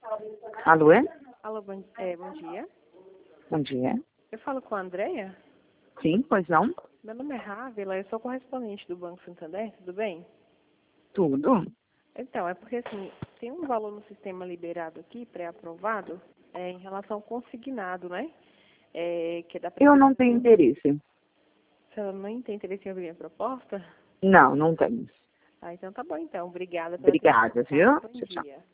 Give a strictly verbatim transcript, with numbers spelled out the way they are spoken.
Alô? Alô, bom, é, bom dia. Bom dia. Eu falo com a Andréia. Sim, pois não? Meu nome é Rávila, eu sou correspondente do Banco Santander, tudo bem? Tudo. Então, é porque assim, tem um valor no sistema liberado aqui, pré-aprovado, é, em relação ao consignado, né? É, que é da Eu não tenho interesse. Se ela não tem interesse em ouvir minha proposta? Não, não tenho. Ah, então tá bom então. Obrigada pela Obrigada, atenção, tá? viu? Bom Tchau, tchau. dia.